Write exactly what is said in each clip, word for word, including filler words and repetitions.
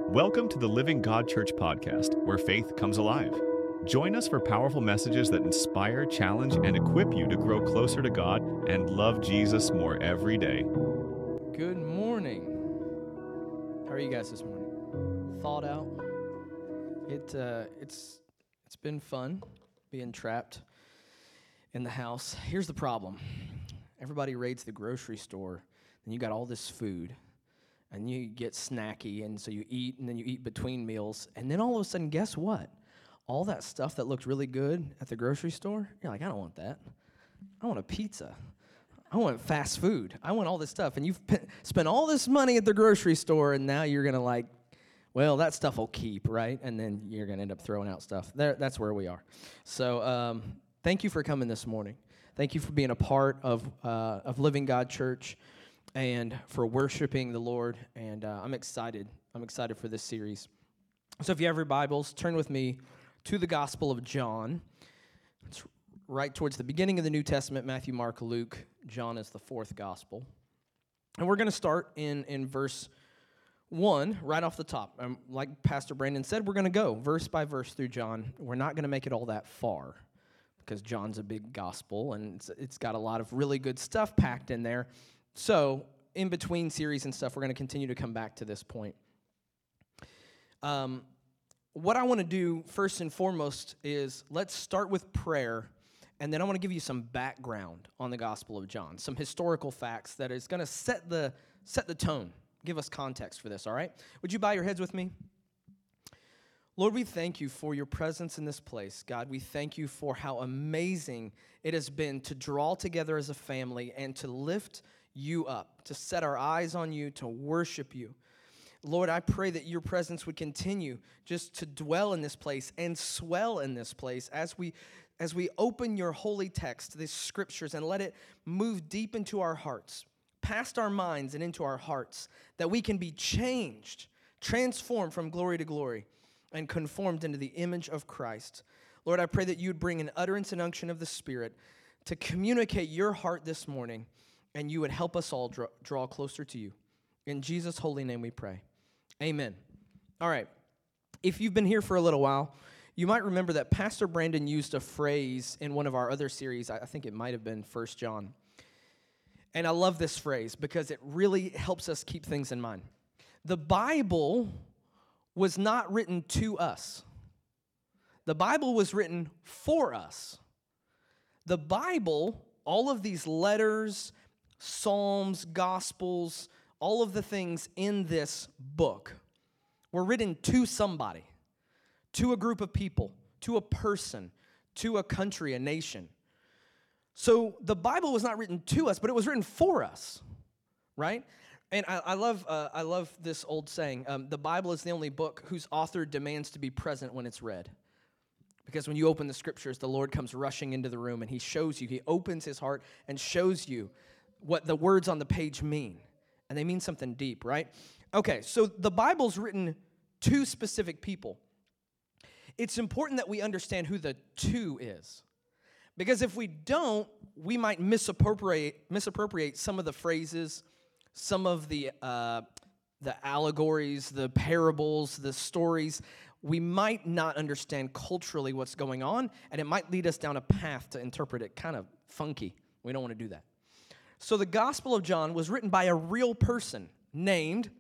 Welcome to the Living God Church podcast, where faith comes alive. Join us for powerful messages that inspire, challenge, and equip you to grow closer to God and love Jesus more every day. Good morning. How are you guys this morning? Thawed out? It uh, it's it's been fun being trapped in the house. Here's the problem: everybody raids the grocery store, and you got all this food. And you get snacky, and so you eat, and then you eat between meals, and then all of a sudden, guess what? All that stuff that looked really good at the grocery store, you're like, I don't want that. I want a pizza. I want fast food. I want all this stuff. And you've p- spent all this money at the grocery store, and now you're going to like, well, that stuff will keep, right? And then you're going to end up throwing out stuff. There, that's where we are. So um, thank you for coming this morning. Thank you for being a part of uh, of Living God Church, and for worshiping the Lord, and uh, I'm excited. I'm excited for this series. So if you have your Bibles, turn with me to the Gospel of John. It's right towards the beginning of the New Testament: Matthew, Mark, Luke. John is the fourth Gospel. And we're going to start in, in verse one, right off the top. Um, like Pastor Brandon said, we're going to go verse by verse through John. We're not going to make it all that far, because John's a big gospel, and it's, it's got a lot of really good stuff packed in there. So, in between series and stuff, we're going to continue to come back to this point. Um, what I want to do first and foremost is let's start with prayer, and then I want to give you some background on the Gospel of John, some historical facts that is going to set the set the tone, give us context for this, all right? Would you bow your heads with me? Lord, we thank you for your presence in this place. God, we thank you for how amazing it has been to draw together as a family and to lift you up, to set our eyes on you, to worship you. Lord, I pray that your presence would continue just to dwell in this place and swell in this place as we as we open your holy text, these scriptures, and let it move deep into our hearts, past our minds and into our hearts, that we can be changed, transformed from glory to glory, and conformed into the image of Christ. Lord, I pray that you would bring an utterance and unction of the Spirit to communicate your heart this morning, and you would help us all draw, draw closer to you. In Jesus' holy name we pray. Amen. All right. If you've been here for a little while, you might remember that Pastor Brandon used a phrase in one of our other series. I think it might have been First John. And I love this phrase because it really helps us keep things in mind. The Bible was not written to us. The Bible was written for us. The Bible, all of these letters, Psalms, Gospels, all of the things in this book were written to somebody, to a group of people, to a person, to a country, a nation. So the Bible was not written to us, but it was written for us, right? And I, I love uh, I love this old saying, um, the Bible is the only book whose author demands to be present when it's read. Because when you open the scriptures, the Lord comes rushing into the room and he shows you, he opens his heart and shows you what the words on the page mean. And they mean something deep, right? Okay, so the Bible's written to specific people. It's important that we understand who the to is. Because if we don't, we might misappropriate misappropriate some of the phrases, some of the uh, the allegories, the parables, the stories. We might not understand culturally what's going on, and it might lead us down a path to interpret it kind of funky. We don't want to do that. So the Gospel of John was written by a real person named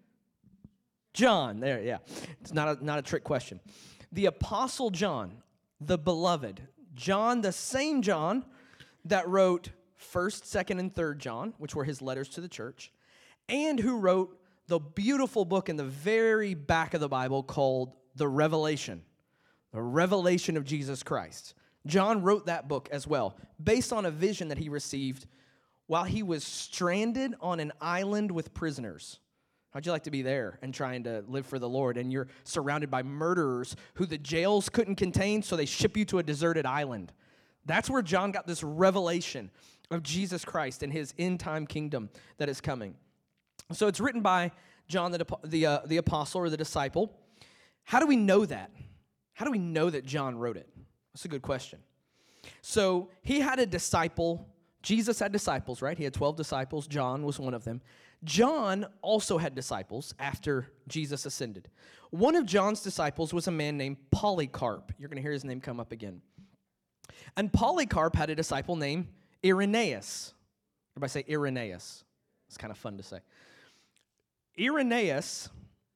John. There, yeah. It's not a, not a trick question. The Apostle John, the beloved. John, the same John that wrote first, second, and third John, which were his letters to the church, and who wrote the beautiful book in the very back of the Bible called The Revelation, the Revelation of Jesus Christ. John wrote that book as well, based on a vision that he received while he was stranded on an island with prisoners. How'd you like to be there and trying to live for the Lord, and you're surrounded by murderers who the jails couldn't contain, so they ship you to a deserted island? That's where John got this revelation of Jesus Christ and his end-time kingdom that is coming. So it's written by John, the, the, uh, the apostle or the disciple. How do we know that? How do we know that John wrote it? That's a good question. So he had a disciple. Jesus had disciples, right? He had twelve disciples. John was one of them. John also had disciples after Jesus ascended. One of John's disciples was a man named Polycarp. You're going to hear his name come up again. And Polycarp had a disciple named Irenaeus. Everybody say Irenaeus. It's kind of fun to say. Irenaeus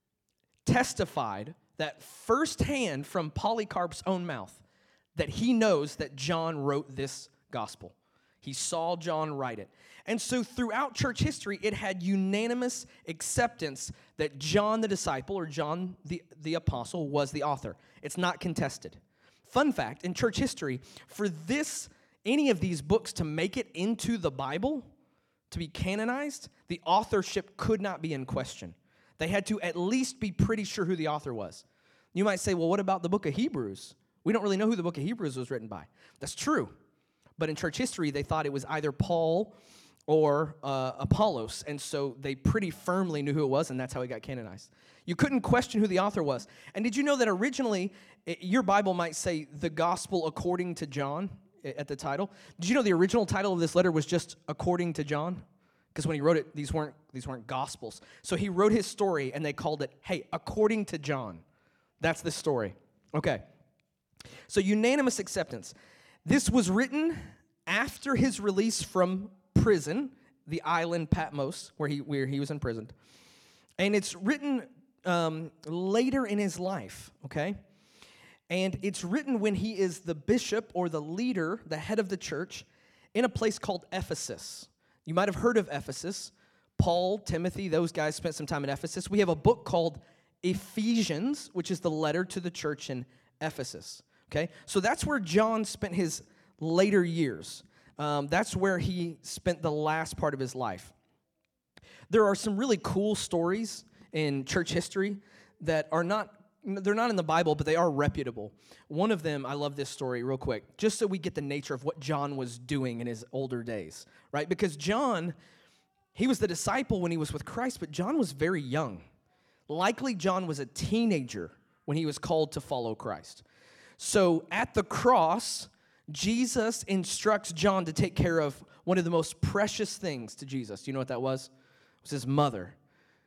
testified that firsthand from Polycarp's own mouth that he knows that John wrote this gospel. He saw John write it. And so throughout church history, it had unanimous acceptance that John the disciple or John the, the apostle was the author. It's not contested. Fun fact, in church history, for this, any of these books to make it into the Bible, to be canonized, the authorship could not be in question. They had to at least be pretty sure who the author was. You might say, well, what about the book of Hebrews? We don't really know who the book of Hebrews was written by. That's true. But in church history, they thought it was either Paul or uh, Apollos, and so they pretty firmly knew who it was, and that's how it got canonized. You couldn't question who the author was. And did you know that originally, it, your Bible might say the gospel according to John at the title? Did you know the original title of this letter was just according to John? Because when he wrote it, these weren't these weren't gospels. So he wrote his story, and they called it, hey, according to John. That's the story. Okay. So unanimous acceptance. This was written after his release from prison, the island Patmos, where he where he was imprisoned. And it's written um, later in his life, okay? And it's written when he is the bishop or the leader, the head of the church, in a place called Ephesus. You might have heard of Ephesus. Paul, Timothy, those guys spent some time in Ephesus. We have a book called Ephesians, which is the letter to the church in Ephesus, okay? So that's where John spent his later years. Um, that's where he spent the last part of his life. There are some really cool stories in church history that are not, they're not in the Bible, but they are reputable. One of them, I love this story real quick, just so we get the nature of what John was doing in his older days, right? Because John, he was the disciple when he was with Christ, but John was very young. Likely John was a teenager when he was called to follow Christ. So at the cross, Jesus instructs John to take care of one of the most precious things to Jesus. Do you know what that was? It was his mother.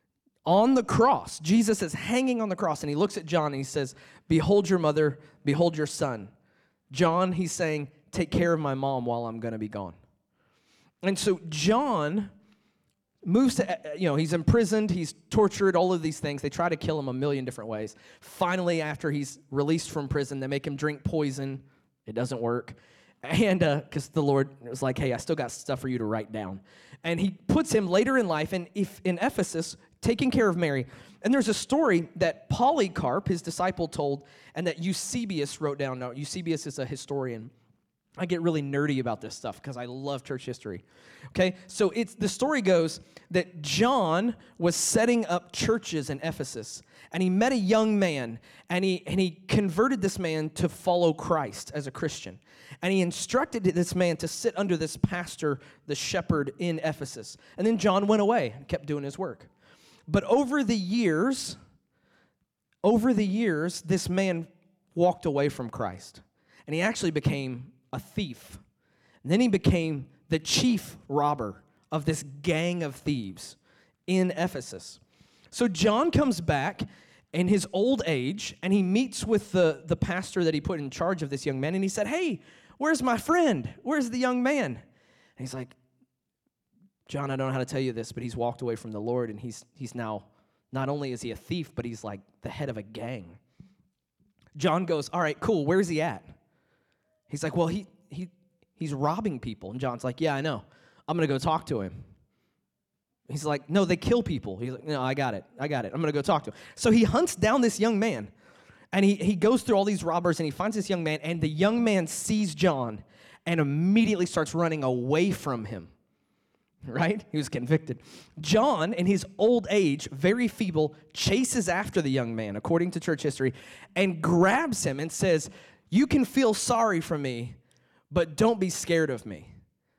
On the cross, Jesus is hanging on the cross, and he looks at John and he says, behold your mother, behold your son. John, he's saying, take care of my mom while I'm going to be gone. And so John moves to, you know, he's imprisoned, he's tortured, all of these things. They try to kill him a million different ways. Finally, after he's released from prison, they make him drink poison. It doesn't work. And because uh, the Lord was like, hey, I still got stuff for you to write down. And he puts him later in life in, if, in Ephesus, taking care of Mary. And there's a story that Polycarp, his disciple, told, and that Eusebius wrote down. Now, Eusebius is a historian. I get really nerdy about this stuff because I love church history. Okay, so it's the story goes that John was setting up churches in Ephesus, and he met a young man, and he and he converted this man to follow Christ as a Christian. And he instructed this man to sit under this pastor, the shepherd in Ephesus. And then John went away and kept doing his work. But over the years, over the years, this man walked away from Christ, and he actually became a thief. And then he became the chief robber of this gang of thieves in Ephesus. So John comes back in his old age, and he meets with the, the pastor that he put in charge of this young man, and he said, hey, where's my friend? Where's the young man? And he's like, John, I don't know how to tell you this, but he's walked away from the Lord, and he's he's now, not only is he a thief, but he's like the head of a gang. John goes, all right, cool, where's he at? He's like, well, he he he's robbing people. And John's like, yeah, I know. I'm going to go talk to him. He's like, no, they kill people. He's like, no, I got it. I got it. I'm going to go talk to him. So he hunts down this young man, and he, he goes through all these robbers, and he finds this young man, and the young man sees John and immediately starts running away from him, right? He was convicted. John, in his old age, very feeble, chases after the young man, according to church history, and grabs him and says, you can feel sorry for me, but don't be scared of me.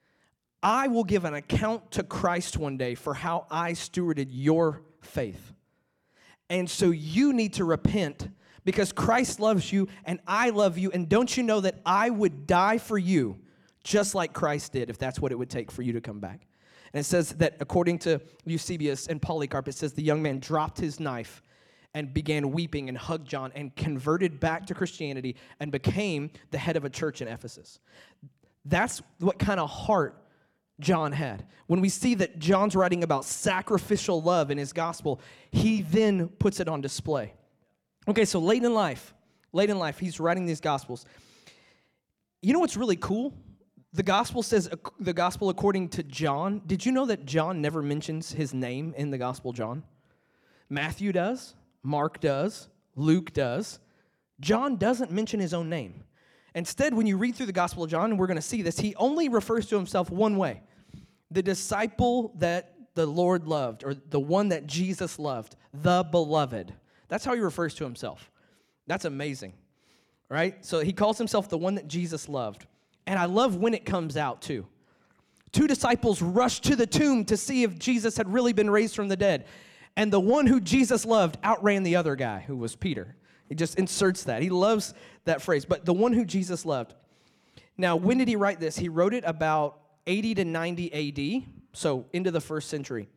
I will give an account to Christ one day for how I stewarded your faith. And so you need to repent because Christ loves you and I love you. And don't you know that I would die for you just like Christ did if that's what it would take for you to come back? And it says that according to Eusebius and Polycarp, it says the young man dropped his knife and began weeping and hugged John and converted back to Christianity and became the head of a church in Ephesus. That's what kind of heart John had. When we see that John's writing about sacrificial love in his gospel, he then puts it on display. Okay, so late in life, late in life, he's writing these gospels. You know what's really cool? The gospel says, the gospel according to John. Did you know that John never mentions his name in the gospel John? Matthew does, Mark does, Luke does. John doesn't mention his own name. Instead, when you read through the gospel of John, and we're going to see this, he only refers to himself one way. The disciple that the Lord loved, or the one that Jesus loved, the beloved. That's how he refers to himself. That's amazing, right? So he calls himself the one that Jesus loved. And I love when it comes out, too. Two disciples rushed to the tomb to see if Jesus had really been raised from the dead. And the one who Jesus loved outran the other guy, who was Peter. He just inserts that. He loves that phrase. But the one who Jesus loved. Now, when did he write this? He wrote it about eighty to ninety A D, so into the first century.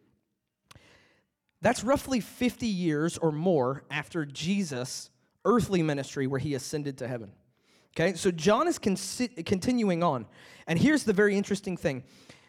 That's roughly fifty years or more after Jesus' earthly ministry where he ascended to heaven. Okay, so John is con- continuing on. And here's the very interesting thing.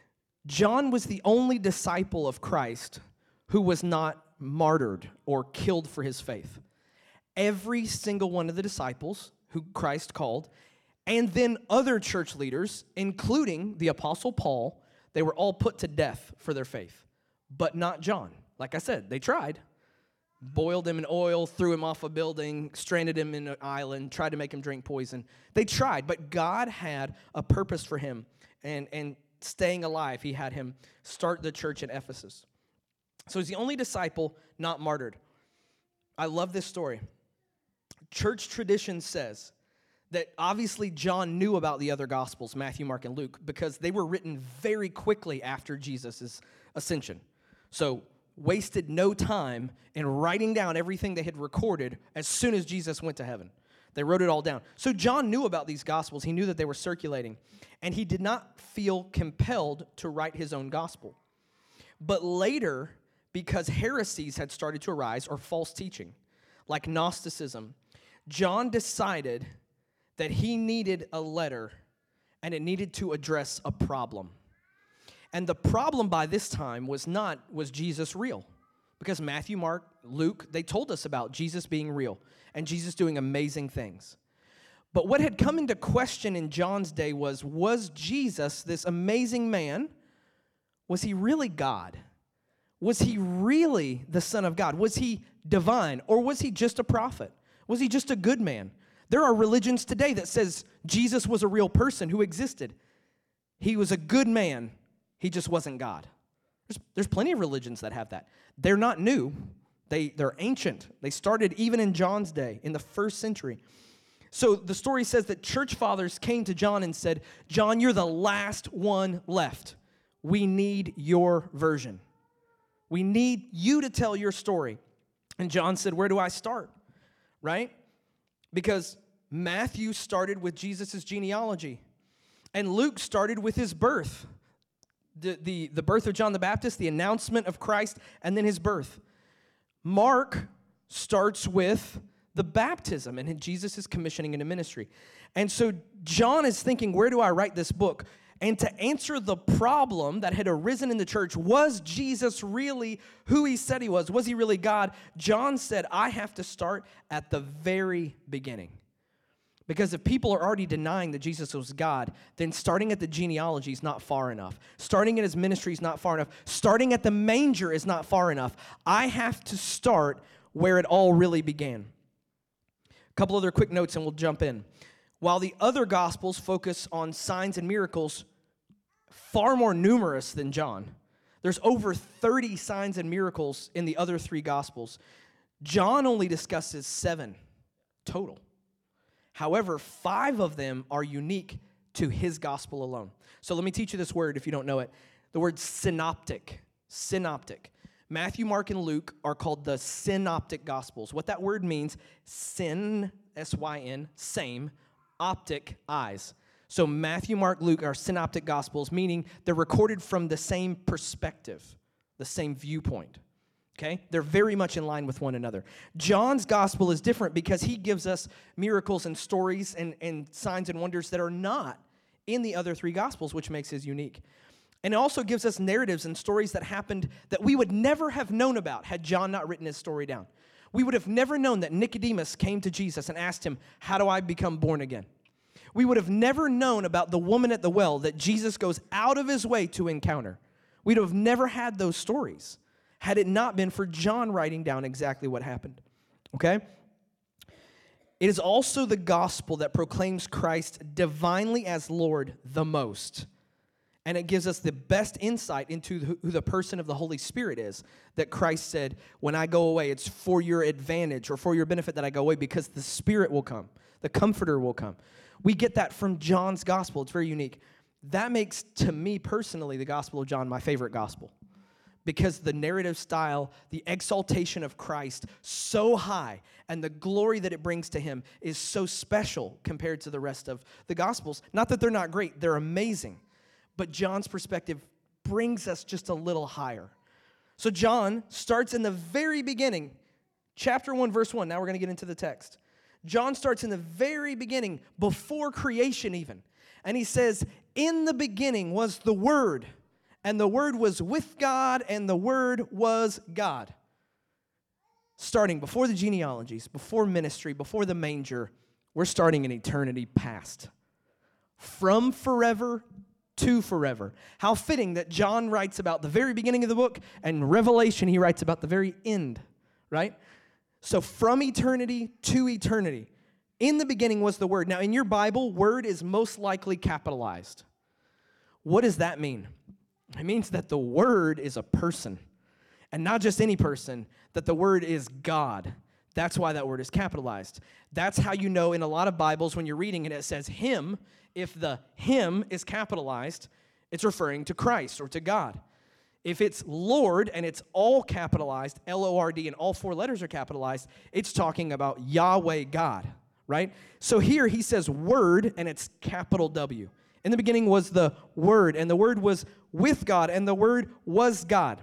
John was the only disciple of Christ who was not martyred or killed for his faith. Every single one of the disciples who Christ called, and then other church leaders, including the Apostle Paul, they were all put to death for their faith. But not John. Like I said, they tried. Boiled him in oil, threw him off a building, stranded him in an island, tried to make him drink poison. They tried, but God had a purpose for him. And, and staying alive, he had him start the church in Ephesus. So he's the only disciple not martyred. I love this story. Church tradition says that obviously John knew about the other Gospels, Matthew, Mark, and Luke, because they were written very quickly after Jesus' ascension. So wasted no time in writing down everything they had recorded as soon as Jesus went to heaven. They wrote it all down. So John knew about these Gospels. He knew that they were circulating. And he did not feel compelled to write his own Gospel. But later, because heresies had started to arise, or false teaching, like Gnosticism, John decided that he needed a letter, and it needed to address a problem. And the problem by this time was not, was Jesus real? Because Matthew, Mark, Luke, they told us about Jesus being real and Jesus doing amazing things. But what had come into question in John's day was, was Jesus, this amazing man, was he really God? Was he really the Son of God? Was he divine? Or was he just a prophet? Was he just a good man? There are religions today that says Jesus was a real person who existed. He was a good man. He just wasn't God. There's, there's plenty of religions that have that. They're not new. They, they're ancient. They started even in John's day, in the first century. So the story says that church fathers came to John and said, John, you're the last one left. We need your version. We need you to tell your story. And John said, where do I start? Right? Because Matthew started with Jesus' genealogy. And Luke started with his birth. The, the, the birth of John the Baptist, the announcement of Christ, and then his birth. Mark starts with the baptism and Jesus is commissioning into ministry. And so John is thinking, where do I write this book? And to answer the problem that had arisen in the church, was Jesus really who he said he was? Was he really God? John said, I have to start at the very beginning. Because if people are already denying that Jesus was God, then starting at the genealogy is not far enough. Starting at his ministry is not far enough. Starting at the manger is not far enough. I have to start where it all really began. A couple other quick notes and we'll jump in. While the other Gospels focus on signs and miracles, far more numerous than John. There's over thirty signs and miracles in the other three Gospels. John only discusses seven total. However, five of them are unique to his gospel alone. So let me teach you this word if you don't know it. The word synoptic. Synoptic. Matthew, Mark, and Luke are called the synoptic gospels. What that word means, syn, S Y N, same, optic, eyes. So Matthew, Mark, Luke are synoptic gospels, meaning they're recorded from the same perspective, the same viewpoint. Okay? They're very much in line with one another. John's gospel is different because he gives us miracles and stories and, and signs and wonders that are not in the other three gospels, which makes his unique. And it also gives us narratives and stories that happened that we would never have known about had John not written his story down. We would have never known that Nicodemus came to Jesus and asked him, how do I become born again? We would have never known about the woman at the well that Jesus goes out of his way to encounter. We'd have never had those stories had it not been for John writing down exactly what happened. Okay? It is also the gospel that proclaims Christ divinely as Lord the most. And it gives us the best insight into who the person of the Holy Spirit is. That Christ said, when I go away, it's for your advantage or for your benefit that I go away because the Spirit will come. The Comforter will come. We get that from John's gospel. It's very unique. That makes, to me personally, the Gospel of John my favorite gospel. Because the narrative style, the exaltation of Christ, so high, and the glory that it brings to him is so special compared to the rest of the Gospels. Not that they're not great, they're amazing. But John's perspective brings us just a little higher. So John starts in the very beginning, chapter one, verse one. Now we're going to get into the text. John starts in the very beginning, before creation even. And he says, in the beginning was the Word, and the Word was with God, and the Word was God. Starting before the genealogies, before ministry, before the manger, we're starting in eternity past. From forever to forever. How fitting that John writes about the very beginning of the book, and Revelation he writes about the very end, right? So from eternity to eternity. In the beginning was the Word. Now in your Bible, Word is most likely capitalized. What does that mean? It means that the Word is a person. And not just any person, that the Word is God. That's why that word is capitalized. That's how you know in a lot of Bibles when you're reading it, it says Him. If the Him is capitalized, it's referring to Christ or to God. If it's Lord and it's all capitalized, L O R D, and all four letters are capitalized, it's talking about Yahweh God, right? So here he says Word, and it's capital W. In the beginning was the Word, and the Word was with God, and the Word was God.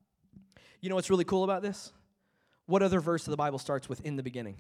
You know what's really cool about this? What other verse of the Bible starts with in the beginning?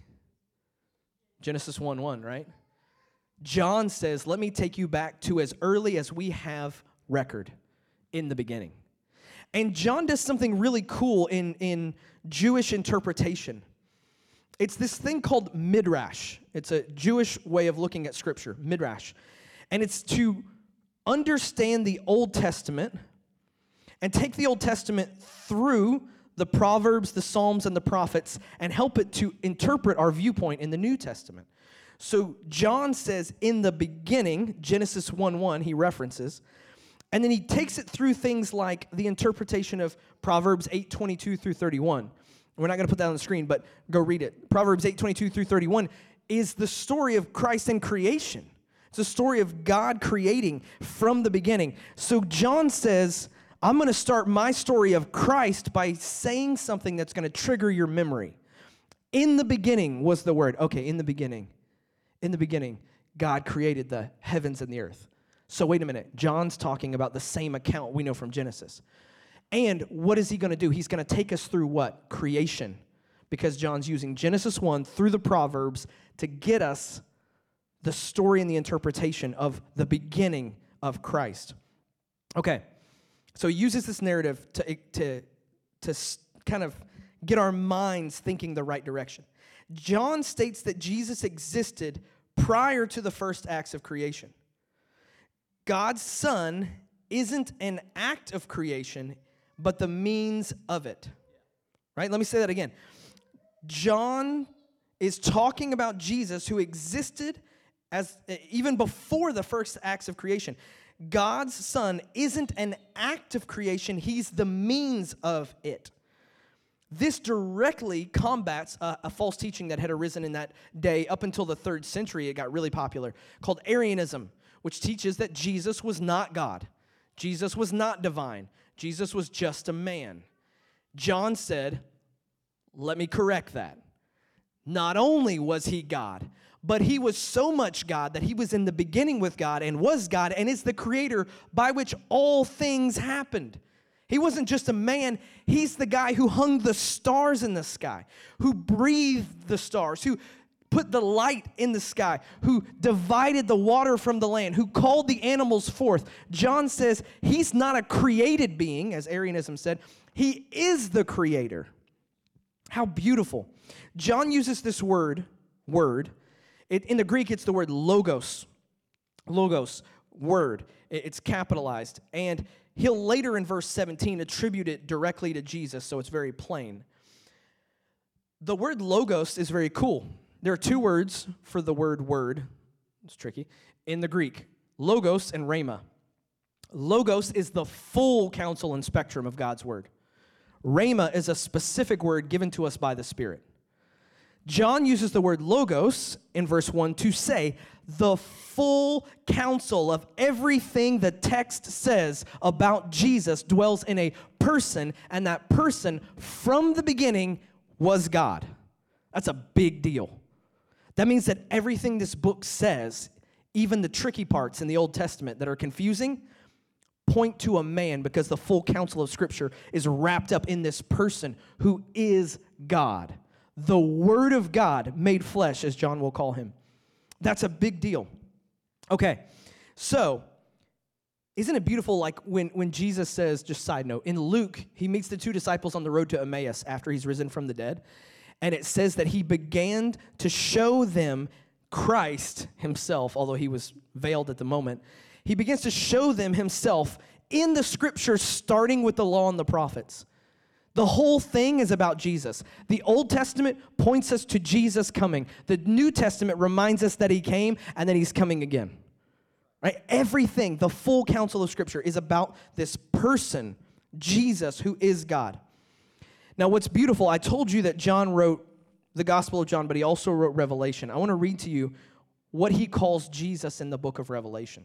Genesis one one, right? John says, let me take you back to as early as we have record, in the beginning. And John does something really cool in, in Jewish interpretation. It's this thing called midrash. It's a Jewish way of looking at Scripture, midrash. And it's to understand the Old Testament and take the Old Testament through the Proverbs, the Psalms, and the prophets and help it to interpret our viewpoint in the New Testament. So John says, in the beginning, Genesis one one, he references, and then he takes it through things like the interpretation of Proverbs eight twenty-two through thirty-one. We're not going to put that on the screen, but go read it. Proverbs eight twenty-two through thirty-one is the story of Christ and creation. It's a story of God creating from the beginning. So John says, I'm going to start my story of Christ by saying something that's going to trigger your memory. In the beginning was the Word. Okay, in the beginning. In the beginning, God created the heavens and the earth. So wait a minute. John's talking about the same account we know from Genesis. And what is he going to do? He's going to take us through what? Creation. Because John's using Genesis one through the Proverbs to get us the story and the interpretation of the beginning of Christ. Okay, so he uses this narrative to, to, to kind of get our minds thinking the right direction. John states that Jesus existed prior to the first acts of creation. God's Son isn't an act of creation, but the means of it. Right? Let me say that again. John is talking about Jesus who existed as even before the first acts of creation. God's Son isn't an act of creation, he's the means of it. This directly combats a, a false teaching that had arisen in that day. Up until the third century, it got really popular, called Arianism, which teaches that Jesus was not God. Jesus was not divine. Jesus was just a man. John said, let me correct that. Not only was he God, But he was so much God that he was in the beginning with God and was God and is the creator by which all things happened. He wasn't just a man. He's the guy who hung the stars in the sky, who breathed the stars, who put the light in the sky, who divided the water from the land, who called the animals forth. John says he's not a created being, as Arianism said. He is the creator. How beautiful. John uses this word, word. It, in the Greek, it's the word logos. Logos, word. It, it's capitalized. And he'll later in verse seventeen attribute it directly to Jesus, so it's very plain. The word logos is very cool. There are two words for the word word. It's tricky. In the Greek, logos and rhema. Logos is the full counsel and spectrum of God's word. Rhema is a specific word given to us by the Spirit. John uses the word logos in verse one to say the full counsel of everything the text says about Jesus dwells in a person, and that person from the beginning was God. That's a big deal. That means that everything this book says, even the tricky parts in the Old Testament that are confusing, point to a man, because the full counsel of Scripture is wrapped up in this person who is God. The Word of God made flesh, as John will call him. That's a big deal. Okay, so isn't it beautiful, like when, when Jesus says, just side note, in Luke, he meets the two disciples on the road to Emmaus after he's risen from the dead, and it says that he began to show them Christ himself, although he was veiled at the moment. He begins to show them himself in the Scriptures, starting with the law and the prophets. The whole thing is about Jesus. The Old Testament points us to Jesus coming. The New Testament reminds us that he came and that he's coming again. Right? Everything, the full counsel of Scripture is about this person, Jesus, who is God. Now, what's beautiful, I told you that John wrote the Gospel of John, but he also wrote Revelation. I want to read to you what he calls Jesus in the book of Revelation.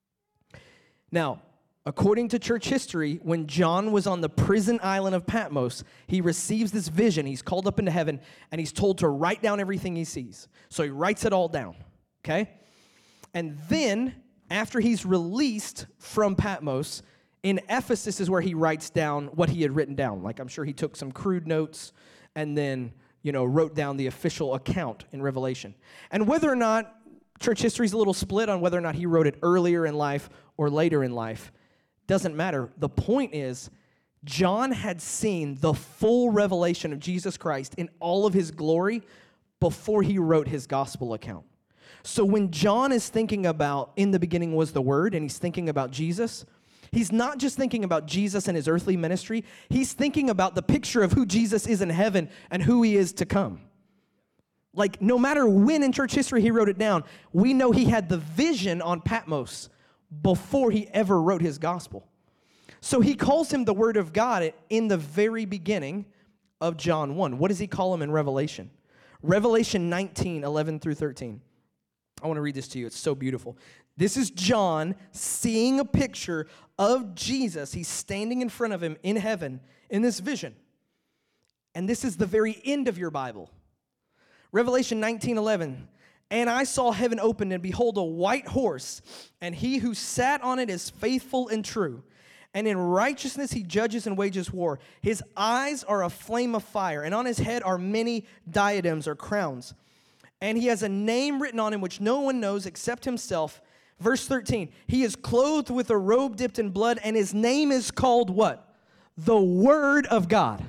Now, according to church history, when John was on the prison island of Patmos, he receives this vision. He's called up into heaven, and he's told to write down everything he sees. So he writes it all down, okay? And then, after he's released from Patmos, in Ephesus is where he writes down what he had written down. Like, I'm sure he took some crude notes and then, you know, wrote down the official account in Revelation. And whether or not, church history is a little split on whether or not he wrote it earlier in life or later in life. Doesn't matter. The point is, John had seen the full revelation of Jesus Christ in all of his glory before he wrote his gospel account. So when John is thinking about, in the beginning was the Word, and he's thinking about Jesus, he's not just thinking about Jesus and his earthly ministry. He's thinking about the picture of who Jesus is in heaven and who he is to come. Like, no matter when in church history he wrote it down, we know he had the vision on Patmos before he ever wrote his gospel. So he calls him the Word of God in the very beginning of John one. What does he call him in Revelation? Revelation nineteen, eleven through thirteen. I want to read this to you. It's so beautiful. This is John seeing a picture of Jesus. He's standing in front of him in heaven in this vision. And this is the very end of your Bible. Revelation nineteen, eleven. And I saw heaven opened, and behold, a white horse, and he who sat on it is faithful and true. And in righteousness he judges and wages war. His eyes are a flame of fire, and on his head are many diadems or crowns. And he has a name written on him which no one knows except himself. Verse thirteen, he is clothed with a robe dipped in blood, and his name is called what? The Word of God.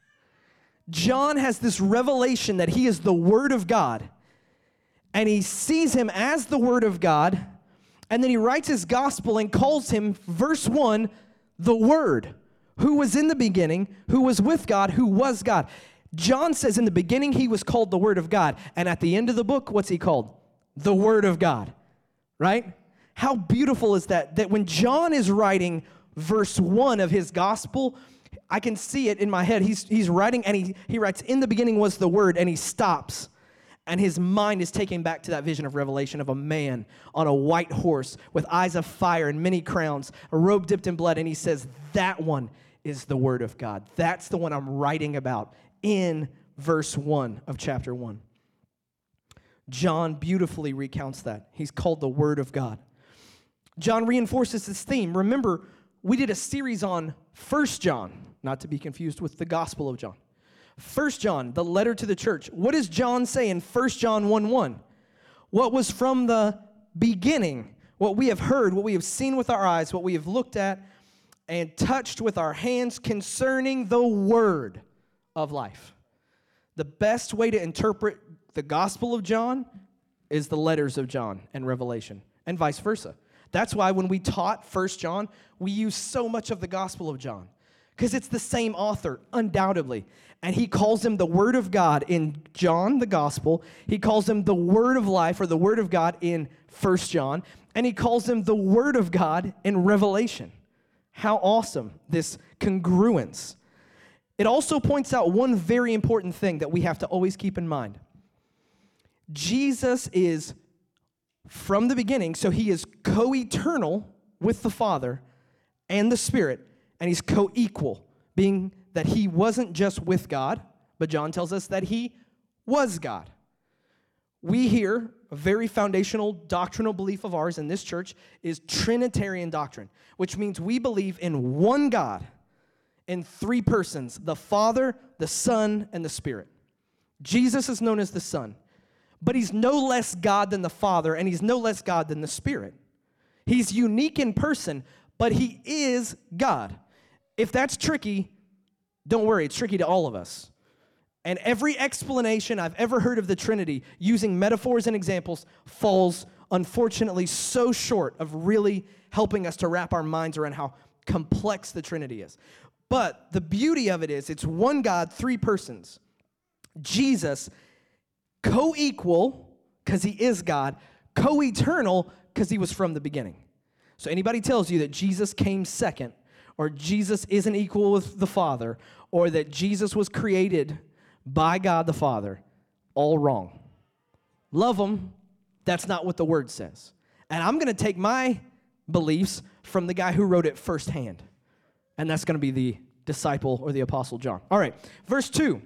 John has this revelation that he is the Word of God. And he sees him as the Word of God, and then he writes his gospel and calls him, verse one, the Word, who was in the beginning, who was with God, who was God. John says in the beginning he was called the Word of God, and at the end of the book, what's he called? The Word of God, right? How beautiful is that? That when John is writing verse one of his gospel, I can see it in my head. He's, he's writing, and he, he writes, in the beginning was the Word, and he stops. And his mind is taken back to that vision of Revelation of a man on a white horse with eyes of fire and many crowns, a robe dipped in blood. And he says, that one is the Word of God. That's the one I'm writing about in verse one of chapter one. John beautifully recounts that. He's called the Word of God. John reinforces this theme. Remember, we did a series on First John, not to be confused with the Gospel of John. First John, the letter to the church. What does John say in First John one one? What was from the beginning, what we have heard, what we have seen with our eyes, what we have looked at and touched with our hands concerning the word of life. The best way to interpret the Gospel of John is the letters of John and Revelation, and vice versa. That's why when we taught First John, we use so much of the Gospel of John, because it's the same author, undoubtedly. And he calls him the Word of God in John, the Gospel. He calls him the Word of life, or the Word of God in First John. And he calls him the Word of God in Revelation. How awesome, this congruence. It also points out one very important thing that we have to always keep in mind. Jesus is from the beginning, so he is co-eternal with the Father and the Spirit, and he's co-equal, being that he wasn't just with God, but John tells us that he was God. We here, a very foundational doctrinal belief of ours in this church is Trinitarian doctrine, which means we believe in one God, in three persons, the Father, the Son, and the Spirit. Jesus is known as the Son, but he's no less God than the Father, and he's no less God than the Spirit. He's unique in person, but he is God. If that's tricky, don't worry, it's tricky to all of us. And every explanation I've ever heard of the Trinity using metaphors and examples falls, unfortunately, so short of really helping us to wrap our minds around how complex the Trinity is. But the beauty of it is it's one God, three persons. Jesus, co-equal, because he is God, co-eternal, because he was from the beginning. So anybody tells you that Jesus came second, or Jesus isn't equal with the Father, or that Jesus was created by God the Father, all wrong. Love them, that's not what the Word says. And I'm going to take my beliefs from the guy who wrote it firsthand, and that's going to be the disciple or the Apostle John. All right, verse two.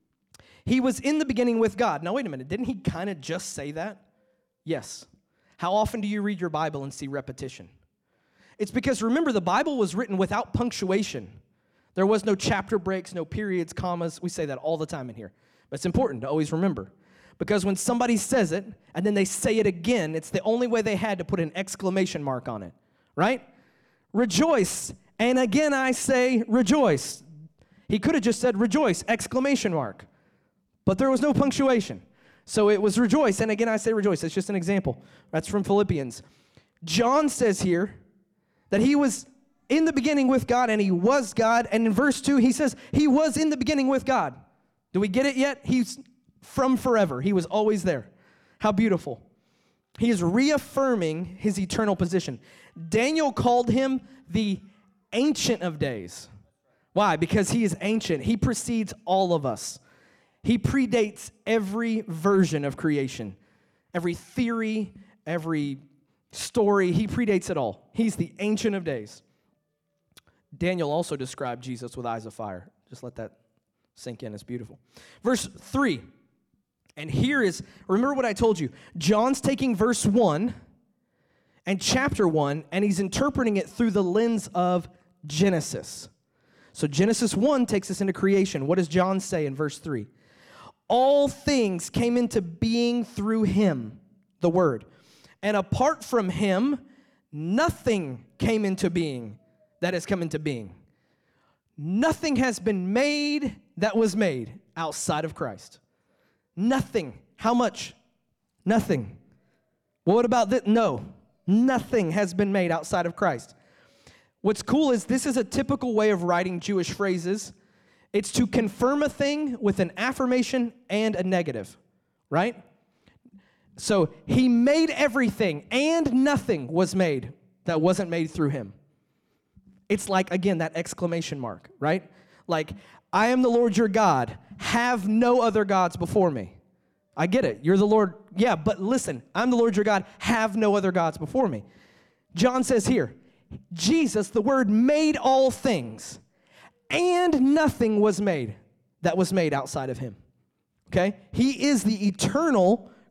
He was in the beginning with God. Now, wait a minute. Didn't he kind of just say that? Yes. How often do you read your Bible and see repetition? It's because, remember, the Bible was written without punctuation. There was no chapter breaks, no periods, commas. We say that all the time in here. But it's important to always remember. Because when somebody says it, and then they say it again, it's the only way they had to put an exclamation mark on it. Right? Rejoice. And again I say rejoice. He could have just said rejoice, exclamation mark. But there was no punctuation. So it was rejoice, and again I say rejoice. That's just an example. That's from Philippians. John says here that he was in the beginning with God, and he was God. And in verse two, he says he was in the beginning with God. Do we get it yet? He's from forever. He was always there. How beautiful. He is reaffirming his eternal position. Daniel called him the Ancient of Days. Why? Because he is ancient. He precedes all of us. He predates every version of creation, every theory, every story. He predates it all. He's the Ancient of Days. Daniel also described Jesus with eyes of fire. Just let that sink in. It's beautiful. Verse three. And here is, remember what I told you. John's taking verse one and chapter one, and he's interpreting it through the lens of Genesis. So Genesis one takes us into creation. What does John say in verse three? All things came into being through him, the Word. And apart from him, nothing came into being that has come into being. Nothing has been made that was made outside of Christ. Nothing. How much? Nothing. Well, what about that? No. Nothing has been made outside of Christ. What's cool is this is a typical way of writing Jewish phrases. It's to confirm a thing with an affirmation and a negative, right? So he made everything, and nothing was made that wasn't made through him. It's like, again, that exclamation mark, right? Like, I am the Lord your God. Have no other gods before me. I get it. You're the Lord. Yeah, but listen, I'm the Lord your God. Have no other gods before me. John says here, Jesus, the Word, made all things, and nothing was made that was made outside of him. Okay? He is the eternal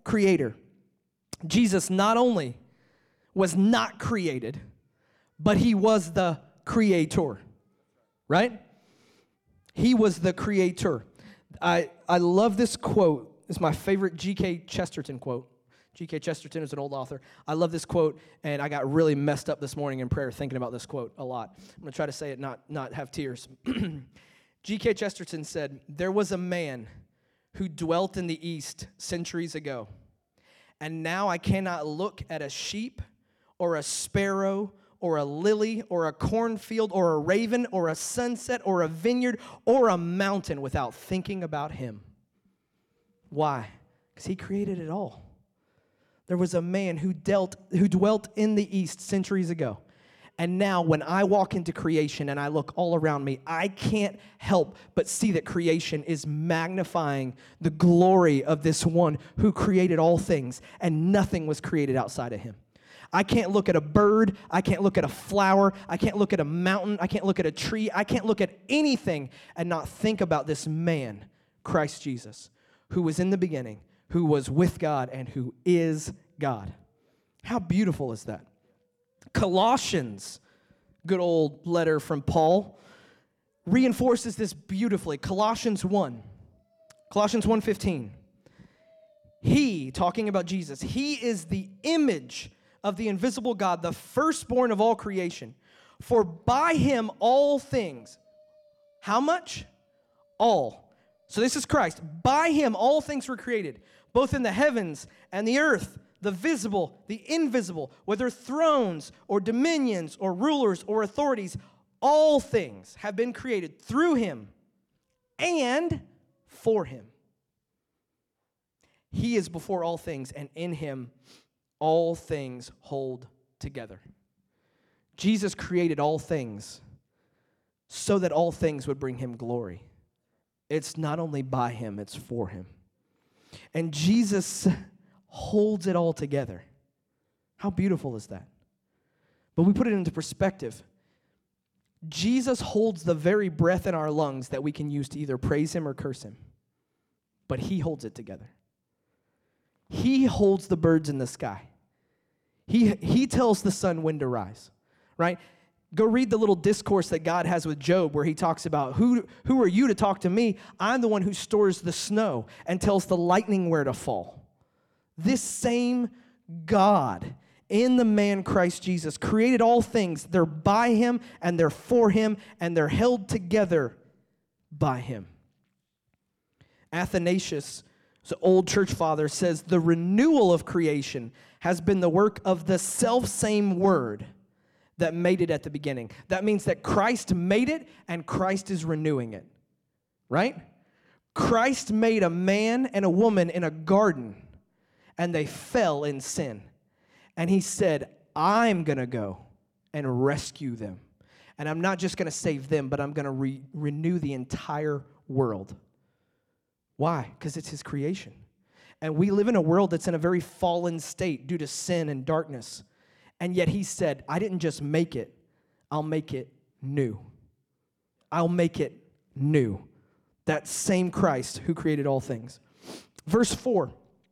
creator. Jesus not only was not created, but he was the creator, right? He was the creator. I, I love this quote. It's my favorite G K Chesterton quote. G K Chesterton is an old author. I love this quote, and I got really messed up this morning in prayer thinking about this quote a lot. I'm going to try to say it, not, not have tears. G K Chesterton said, "There was a man who dwelt in the East centuries ago, and now I cannot look at a sheep or a sparrow or a lily or a cornfield or a raven or a sunset or a vineyard or a mountain without thinking about him." Why? Because he created it all. There was a man who dealt, who dwelt in the East centuries ago. And now when I walk into creation and I look all around me, I can't help but see that creation is magnifying the glory of this one who created all things, and nothing was created outside of him. I can't look at a bird. I can't look at a flower. I can't look at a mountain. I can't look at a tree. I can't look at anything and not think about this man, Christ Jesus, who was in the beginning, who was with God, and who is God. How beautiful is that? Colossians, good old letter from Paul, reinforces this beautifully. Colossians one. Colossians one fifteen. He, talking about Jesus, he is the image of the invisible God, the firstborn of all creation. For by him all things, how much? All. So this is Christ. By him all things were created, both in the heavens and the earth, the visible, the invisible, whether thrones or dominions or rulers or authorities, all things have been created through him and for him. He is before all things, and in him all things hold together. Jesus created all things so that all things would bring him glory. It's not only by him, it's for him. And Jesus holds it all together. How beautiful is that? But we put it into perspective. Jesus holds the very breath in our lungs that we can use to either praise him or curse him. But he holds it together. He holds the birds in the sky. He, he tells the sun when to rise, right? Go read the little discourse that God has with Job where he talks about, who, who are you to talk to me? I'm the one who stores the snow and tells the lightning where to fall. This same God in the man Christ Jesus created all things. They're by him and they're for him and they're held together by him. Athanasius, the old church father, says the renewal of creation has been the work of the self-same word that made it at the beginning. That means that Christ made it and Christ is renewing it, right? Christ made a man and a woman in a garden and they fell in sin. And he said, I'm going to go and rescue them. And I'm not just going to save them, but I'm going to re- renew the entire world. Why? Because it's his creation. And we live in a world that's in a very fallen state due to sin and darkness. And yet he said, I didn't just make it, I'll make it new. I'll make it new. That same Christ who created all things. Verse four,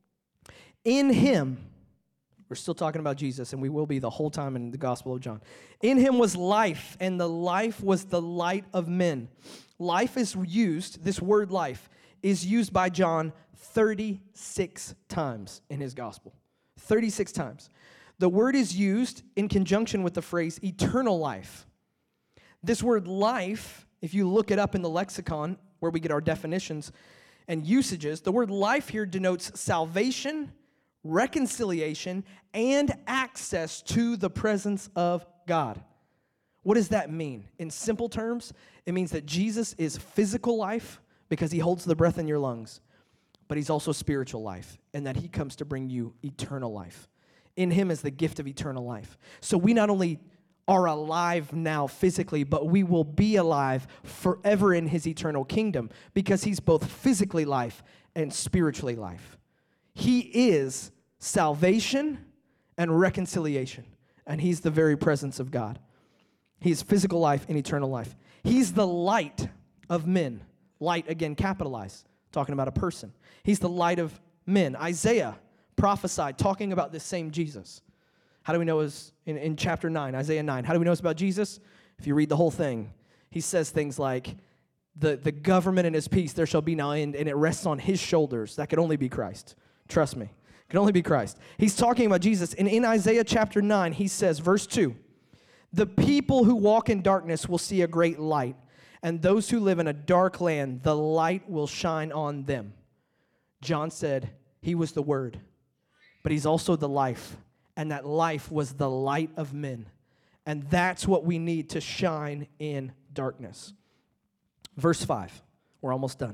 in him, we're still talking about Jesus, and we will be the whole time in the Gospel of John. In him was life, and the life was the light of men. Life is used, this word life, is used by John thirty-six times in his gospel. thirty-six times. The word is used in conjunction with the phrase eternal life. This word life, if you look it up in the lexicon, where we get our definitions and usages, the word life here denotes salvation, reconciliation, and access to the presence of God. What does that mean? In simple terms, it means that Jesus is physical life because he holds the breath in your lungs, but he's also spiritual life, and that he comes to bring you eternal life. In him is the gift of eternal life. So we not only are alive now physically, but we will be alive forever in his eternal kingdom because he's both physically life and spiritually life. He is salvation and reconciliation, and he's the very presence of God. He's physical life and eternal life. He's the light of men. Light, again, capitalized, talking about a person. He's the light of men. Isaiah prophesied, talking about this same Jesus. How do we know it was in, in chapter nine, Isaiah nine? How do we know it's about Jesus? If you read the whole thing, he says things like, the, the government and his peace, there shall be no end, and it rests on his shoulders. That could only be Christ. Trust me. It could only be Christ. He's talking about Jesus. And in Isaiah chapter nine, he says, verse two, the people who walk in darkness will see a great light, and those who live in a dark land, the light will shine on them. John said he was the Word, but he's also the life, and that life was the light of men. And that's what we need to shine in darkness. Verse five, we're almost done.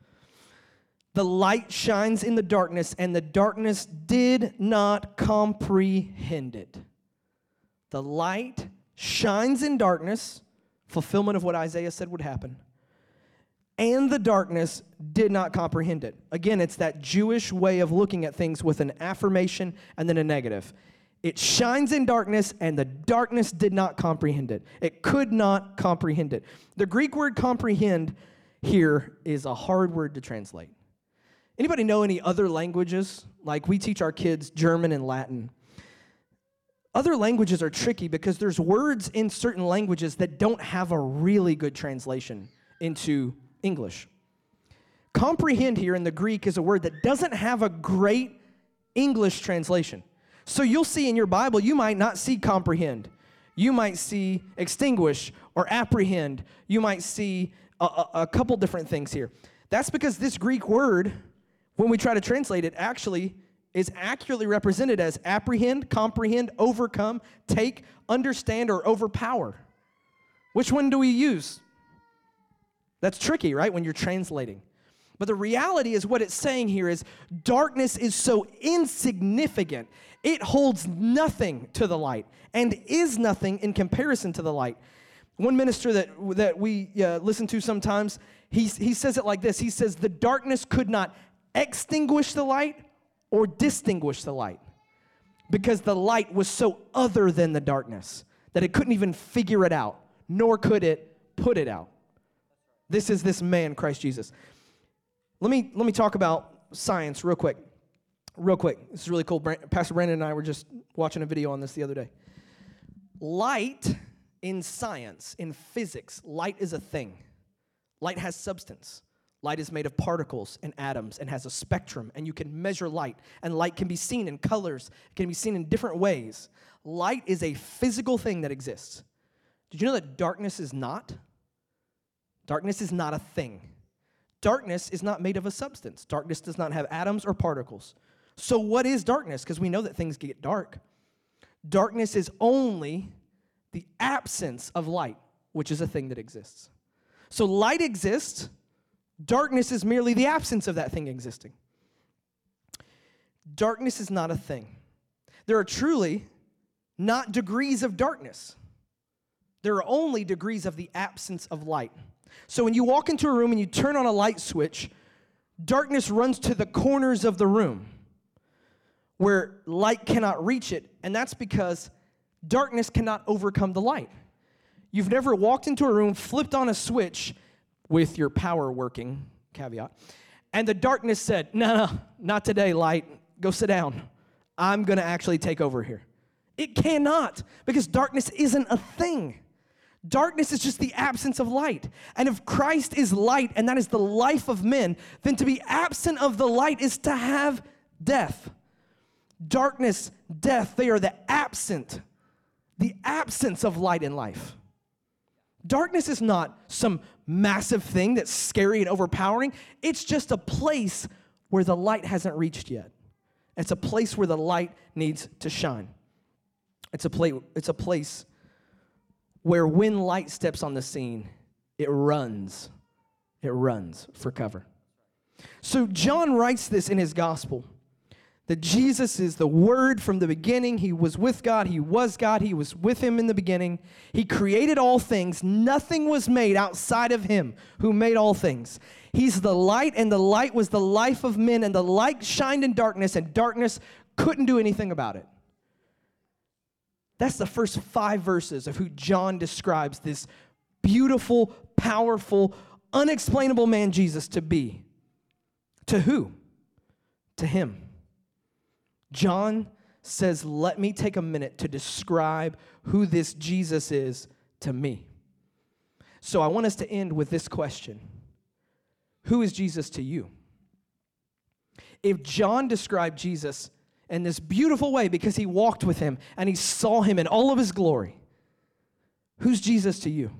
The light shines in the darkness, and the darkness did not comprehend it. The light shines in darkness, fulfillment of what Isaiah said would happen, and the darkness did not comprehend it. Again, it's that Jewish way of looking at things with an affirmation and then a negative. It shines in darkness, and the darkness did not comprehend it. It could not comprehend it. The Greek word comprehend here is a hard word to translate. Anybody know any other languages? Like we teach our kids German and Latin. Other languages are tricky because there's words in certain languages that don't have a really good translation into English. Comprehend here in the Greek is a word that doesn't have a great English translation. So you'll see in your Bible, you might not see comprehend. You might see extinguish or apprehend. You might see a, a, a couple different things here. That's because this Greek word, when we try to translate it, actually is accurately represented as apprehend, comprehend, overcome, take, understand, or overpower. Which one do we use? That's tricky, right, when you're translating. But the reality is what it's saying here is darkness is so insignificant. It holds nothing to the light and is nothing in comparison to the light. One minister that, that we uh, listen to sometimes, he, he says it like this. He says, the darkness could not extinguish the light or distinguish the light because the light was so other than the darkness that it couldn't even figure it out, nor could it put it out. This is this man, Christ Jesus. Let me, let me talk about science real quick. Real quick. This is really cool. Pastor Brandon and I were just watching a video on this the other day. Light in science, in physics, light is a thing. Light has substance. Light is made of particles and atoms and has a spectrum, and you can measure light. And light can be seen in colors. It can be seen in different ways. Light is a physical thing that exists. Did you know that darkness is not? Darkness is not a thing. Darkness is not made of a substance. Darkness does not have atoms or particles. So what is darkness? Because we know that things get dark. Darkness is only the absence of light, which is a thing that exists. So light exists. Darkness is merely the absence of that thing existing. Darkness is not a thing. There are truly not degrees of darkness. There are only degrees of the absence of light. So when you walk into a room and you turn on a light switch, darkness runs to the corners of the room where light cannot reach it, and that's because darkness cannot overcome the light. You've never walked into a room, flipped on a switch with your power working, caveat, and the darkness said, no, no, not today, light. Go sit down. I'm going to actually take over here. It cannot, because darkness isn't a thing. Darkness is just the absence of light. And if Christ is light, and that is the life of men, then to be absent of the light is to have death. Darkness, death, they are the absent, the absence of light in life. Darkness is not some massive thing that's scary and overpowering. It's just a place where the light hasn't reached yet. It's a place where the light needs to shine. It's a place, it's a place where when light steps on the scene, it runs. It runs for cover. So John writes this in his gospel, that Jesus is the Word from the beginning. He was with God. He was God. He was with him in the beginning. He created all things. Nothing was made outside of him who made all things. He's the light, and the light was the life of men, and the light shined in darkness, and darkness couldn't do anything about it. That's the first five verses of who John describes this beautiful, powerful, unexplainable man Jesus to be. To who? To him. John says, let me take a minute to describe who this Jesus is to me. So I want us to end with this question. Who is Jesus to you? If John described Jesus in this beautiful way because he walked with him and he saw him in all of his glory, who's Jesus to you?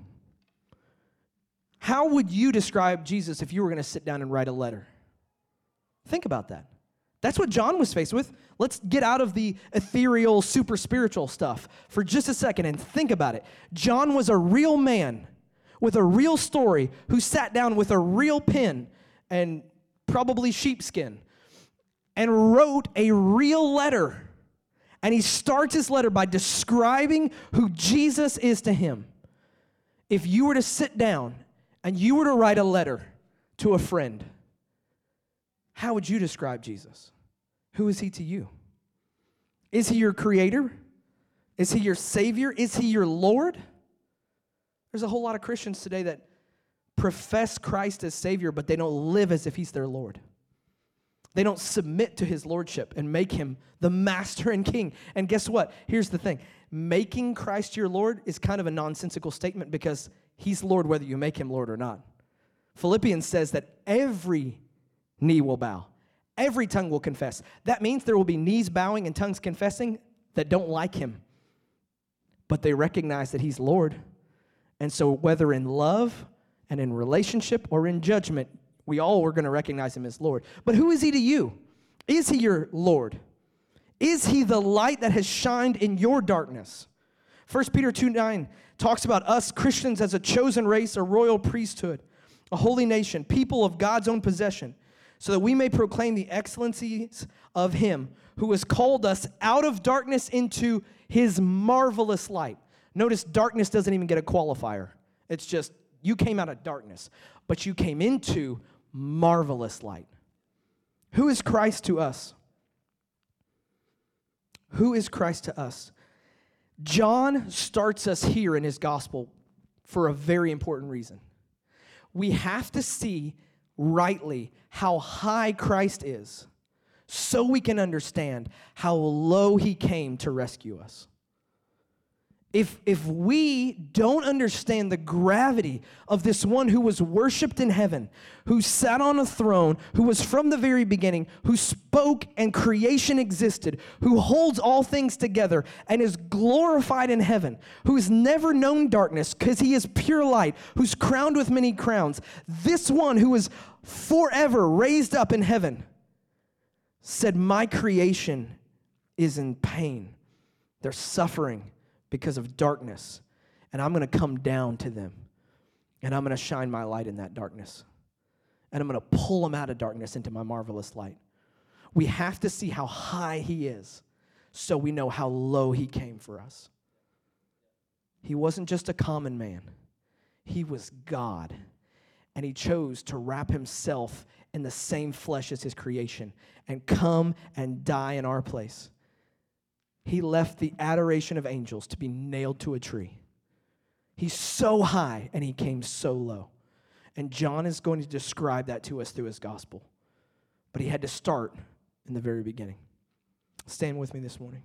How would you describe Jesus if you were going to sit down and write a letter? Think about that. That's what John was faced with. Let's get out of the ethereal, super spiritual stuff for just a second and think about it. John was a real man with a real story who sat down with a real pen and probably sheepskin and wrote a real letter. And he starts his letter by describing who Jesus is to him. If you were to sit down and you were to write a letter to a friend, how would you describe Jesus? Who is he to you? Is he your creator? Is he your savior? Is he your Lord? There's a whole lot of Christians today that profess Christ as savior, but they don't live as if he's their Lord. They don't submit to his lordship and make him the master and king. And guess what? Here's the thing. Making Christ your Lord is kind of a nonsensical statement because he's Lord whether you make him Lord or not. Philippians says that every knee will bow. Every tongue will confess. That means there will be knees bowing and tongues confessing that don't like him. But they recognize that he's Lord. And so whether in love and in relationship or in judgment, we all are going to recognize him as Lord. But who is he to you? Is he your Lord? Is he the light that has shined in your darkness? First Peter two nine talks about us Christians as a chosen race, a royal priesthood, a holy nation, people of God's own possession, so that we may proclaim the excellencies of him who has called us out of darkness into his marvelous light. Notice darkness doesn't even get a qualifier. It's just you came out of darkness, but you came into marvelous light. Who is Christ to us? Who is Christ to us? John starts us here in his gospel for a very important reason. We have to see rightly how high Christ is so we can understand how low he came to rescue us. If, if we don't understand the gravity of this one who was worshiped in heaven, who sat on a throne, who was from the very beginning, who spoke and creation existed, who holds all things together and is glorified in heaven, who has never known darkness because he is pure light, who's crowned with many crowns, this one who is forever raised up in heaven said, my creation is in pain. They're suffering because of darkness, and I'm going to come down to them, and I'm going to shine my light in that darkness, and I'm going to pull them out of darkness into my marvelous light. We have to see how high he is so we know how low he came for us. He wasn't just a common man. He was God, and he chose to wrap himself in the same flesh as his creation and come and die in our place. He left the adoration of angels to be nailed to a tree. He's so high, and he came so low. And John is going to describe that to us through his gospel. But he had to start in the very beginning. Stand with me this morning.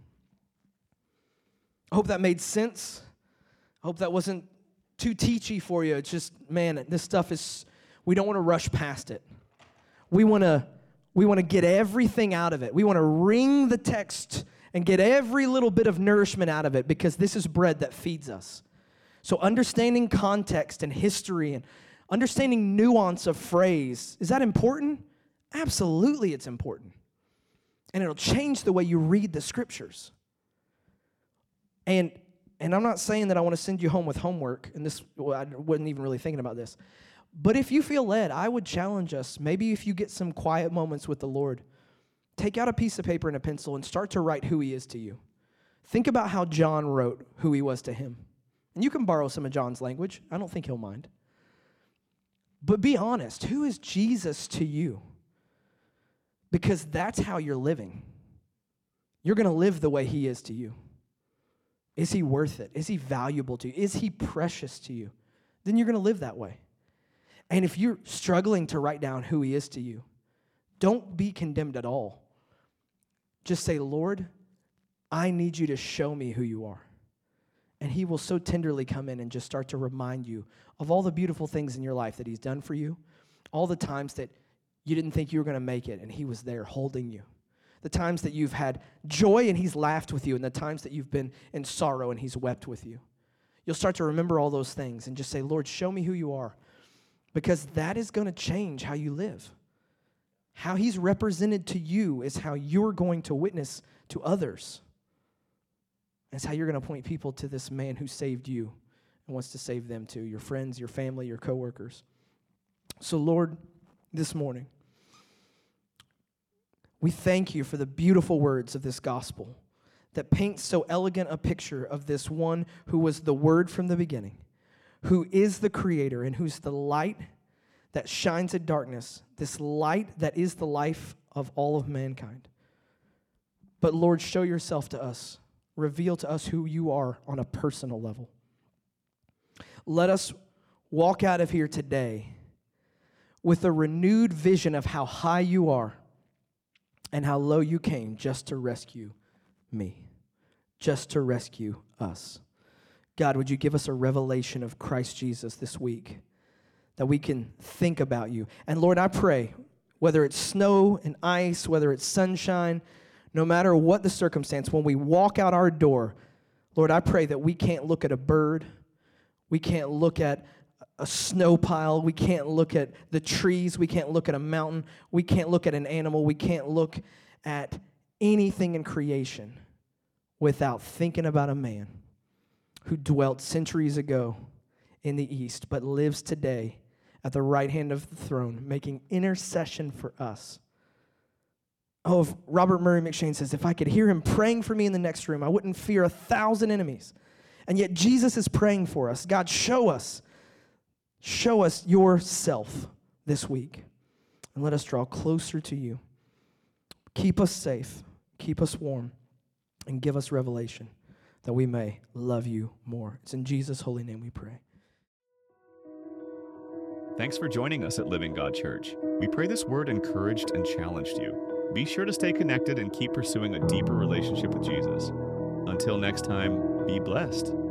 I hope that made sense. I hope that wasn't too teachy for you. It's just, man, this stuff is, we don't want to rush past it. We want to, we want to get everything out of it. We want to wring the text and get every little bit of nourishment out of it because this is bread that feeds us. So understanding context and history and understanding nuance of phrase, is that important? Absolutely it's important. And it'll change the way you read the scriptures. And and I'm not saying that I want to send you home with homework, and this, well, I wasn't even really thinking about this. But if you feel led, I would challenge us, maybe if you get some quiet moments with the Lord, take out a piece of paper and a pencil and start to write who he is to you. Think about how John wrote who he was to him. And you can borrow some of John's language. I don't think he'll mind. But be honest. Who is Jesus to you? Because that's how you're living. You're going to live the way he is to you. Is he worth it? Is he valuable to you? Is he precious to you? Then you're going to live that way. And if you're struggling to write down who he is to you, don't be condemned at all. just say, Lord, I need you to show me who you are. And he will so tenderly come in and just start to remind you of all the beautiful things in your life that he's done for you, all the times that you didn't think you were going to make it, and he was there holding you. The times that you've had joy and he's laughed with you, and the times that you've been in sorrow and he's wept with you. You'll start to remember all those things and just say, Lord, show me who you are, because that is going to change how you live. How he's represented to you is how you're going to witness to others. It's how you're going to point people to this man who saved you and wants to save them too, your friends, your family, your coworkers. So, Lord, this morning, we thank you for the beautiful words of this gospel that paints so elegant a picture of this one who was the Word from the beginning, who is the Creator, and who's the light that shines in darkness, this light that is the life of all of mankind. But Lord, show yourself to us. Reveal to us who you are on a personal level. Let us walk out of here today with a renewed vision of how high you are and how low you came just to rescue me, just to rescue us. God, would you give us a revelation of Christ Jesus this week, that we can think about you. And Lord, I pray, whether it's snow and ice, whether it's sunshine, no matter what the circumstance, when we walk out our door, Lord, I pray that we can't look at a bird, we can't look at a snow pile, we can't look at the trees, we can't look at a mountain, we can't look at an animal, we can't look at anything in creation without thinking about a man who dwelt centuries ago in the east, but lives today at the right hand of the throne, making intercession for us. Oh, if Robert Murray McShane says, if I could hear him praying for me in the next room, I wouldn't fear a thousand enemies. And yet Jesus is praying for us. God, show us, show us yourself this week. And let us draw closer to you. Keep us safe, keep us warm, and give us revelation that we may love you more. It's in Jesus' holy name we pray. Thanks for joining us at Living God Church. We pray this word encouraged and challenged you. Be sure to stay connected and keep pursuing a deeper relationship with Jesus. Until next time, be blessed.